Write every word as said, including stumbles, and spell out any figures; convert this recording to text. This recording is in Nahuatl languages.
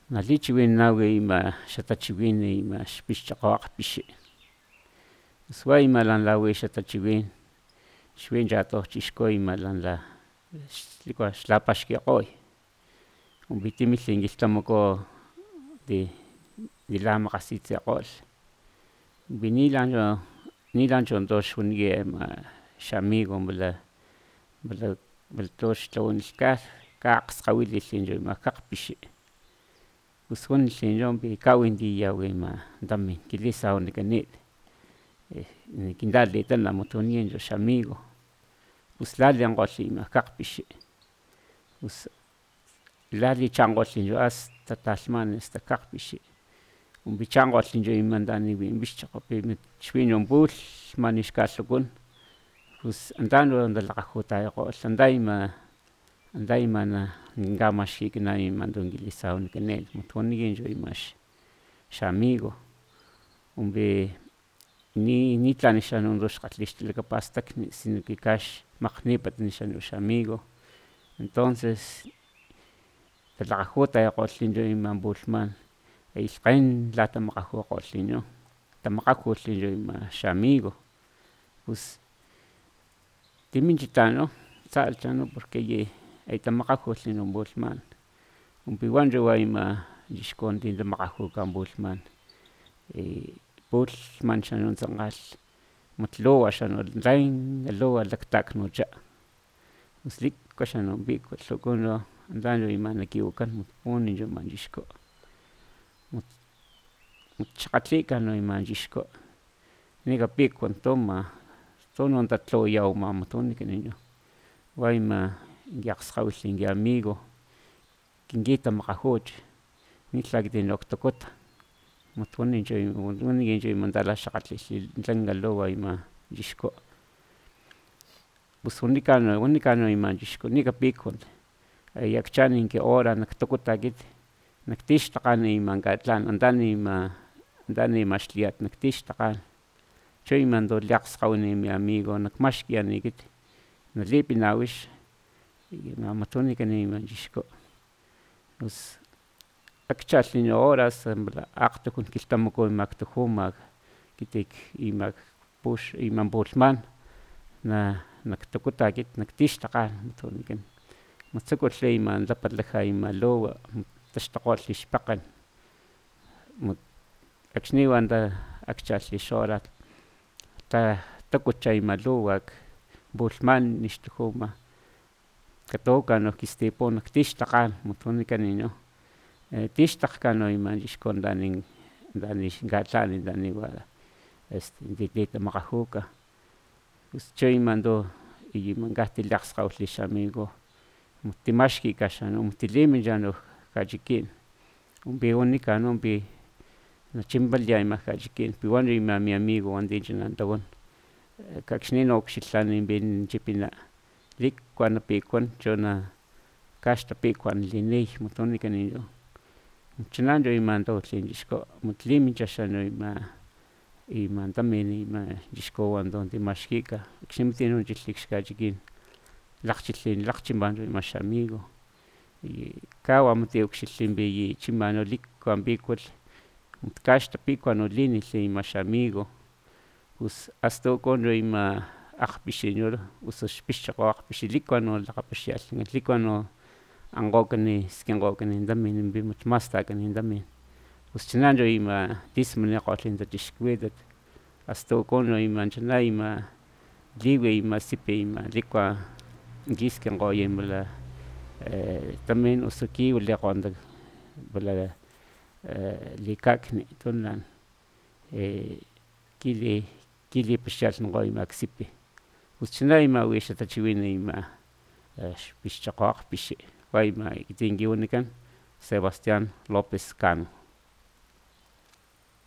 nalichiuin naui ima xatachiuini ima xpixchaqauaqpixi uan ima lanlaui xatachiuin xuin yatohchixkui ima lanla tlikua xlapaxkiaqoi ompi timili tlen kilhtamaco nilamakasitziakol ompi nilan chontox woniqui ima xamigo mala tox tlaonilcaj kaqskawili tlen ima kaqpixi pus uan tlen yompi kawintiyahui ima tamin kilisao nikanil nikintlalilitana motonienyo xamigo pus tlali ankgolh ima kaqpixi pus tlali chankgolh hasta talhman hasta kaqpixi ompi chankgolh ima taniuin pixchaqo xuin pulhman ixkalhukun pus antano talakgajutayakgol anta ima kinkamaxkikana ima tonkilisaon nikanel motonienyo ima xamigo ompi nitlan xano xkgalhixtalakapastakni sino que kax makgnipat xano xamigo entonces talakgajutayakgol ima pulhman ilhkgen latamakgajukgol tamakgaju ima xamigo pus timinchi tlano tzal tlano porque yi tamakgaju pulhman ompi uancho ima chixku tamakgajuka pulhman pulhman xano tsankgal motlowa xano tlen lowa laktaknocha pus likua xano pikua lhu'ukan antano ima nakiwakan motponincho ima chixku motxakgatlika ima chixku nika pikua tono tatlawayao ima motonikani uan ima kiakgskgawil kiamigo kinkitamakgajuch nitla kitinoktokuta motoniencho ima talaxakgatlili tlenka lowa ima chixku pus wanikano ima chixku nika pikua ayakchani kin hora naktokuta akit naktixtakgan ima katlan antani ima xliat naktixtakgan cho ima liakgskgawini mi amigo nakmaxkiani akit nalipinawix ima motonikani ima chixku pus akchalh horas akgtujun kilhtamaku ima ktujuma akit ima pulhman naktokuta akit naktixtakgan motonikan motsukulh ima lapatlaja ima lowa taxtokgolh ixpakgen akxniwan akchalh ixhora takucha ima luwak pulhman nixtujuma katoka noki stipu naktixtakgan motonikani tixtakgkan ima chixku antani katlan taniwa litamakgajuka pus cho ima to imankaj tiliakgskgawili xamigo motimaxkika xano tilimincha no kachikin ompi wanika ompi nachimpaliya ima kachikin piwan ima mi amigo tinchanal tawan akxni naukxilha pin chipina likua napikuan cho kax tapikuanliniy motonikani chanancho ima to tlen chixku motlimincha xano ima tamin ima chixkuwan ton timaxkika akxni mochilhik xkachikin lakgchimpa ima xamigo kawa motiukxilhli chima likua pikualh kax tapikua linilh ima xamigo pus hasta ujkon ima akgpixi osu xpixchakgo akgpixi likua lakgapaxialhnkan likua no ankgokani skinkgokani tamin mat mastakani tamin pus chanancho ima tismanikgolh tachixkuwitat hasta ujkon ima chana ima liwi ima sipi ima likua kiskinkgoya tamin osu kiwilikgo pala likakni totonalan kilipaxialhnankgo ima sipi pus chana ima wi xatachiwin ima xpixchakgo akgpixi uan ima ekitin kiwanikan Sebastian López Cano.